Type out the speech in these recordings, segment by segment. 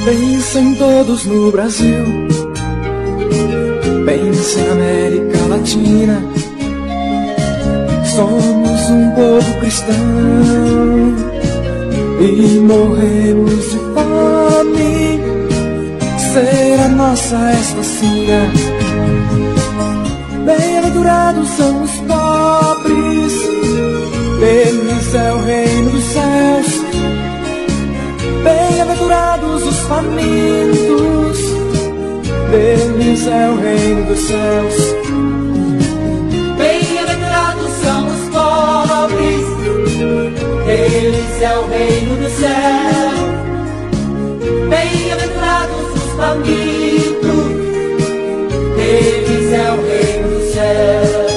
Pensem todos no Brasil, pensem na América Latina. Somos um povo cristão e morremos de fome. Será nossa esta sina. Bem-aventurados são os pobres, deles é o reino dos céus. Bem-aventurados os famintos, deles é o reino dos céus. Bem-aventurados são os pobres, deles é o reino dos céus. Bem-aventurados os famintos, deles é o reino dos céus.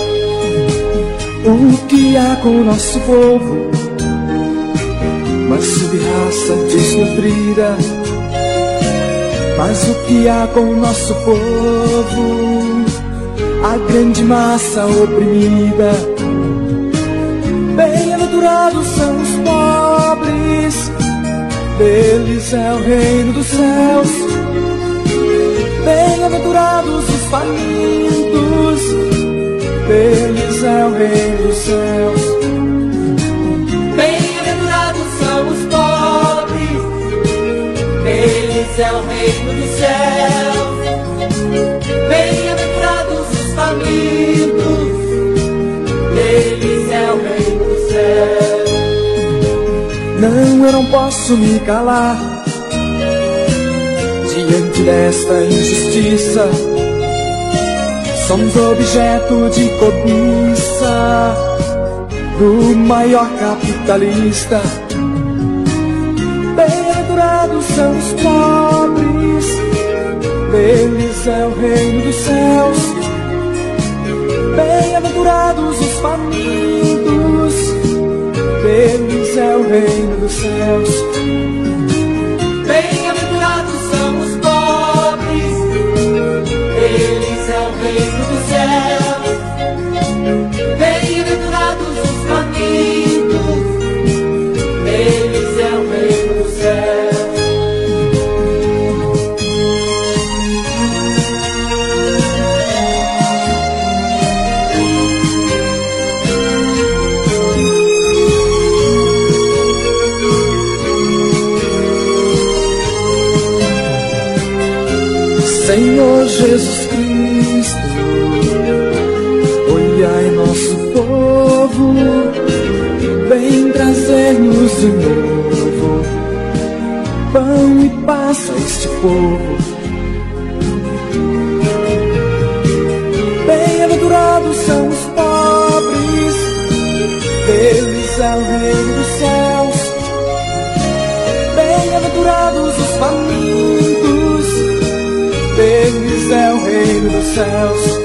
O que há com o nosso povo? Uma sub-raça desnutrida. Mas o que há com o nosso povo? A grande massa oprimida. Bem-aventurados são os pobres, deles é o reino dos céus. Bem-aventurados os famintos, deles é o reino dos céus. Bem-aventurados são os pobres, deles é o reino dos céus. Bem-aventurados os famintos, deles é o reino dos céus. Não, eu não posso me calar diante desta injustiça. Somos objeto de cobiça do maior capitalista. Bem-aventurados são os pobres, deles é o reino dos céus. Bem-aventurados os famintos, deles é o reino dos céus. Bem-aventurados são os pobres, deles é o reino dos céus. Bem-aventurados os famintos, deles é o reino dos céus. Senhor Jesus Cristo, olhai nosso povo, vem trazer-nos de novo pão e paz a este povo. Bem-aventurados são os pobres, deles é o reino dos céus. Bem-aventurados os famintos, deles é o reino dos céus.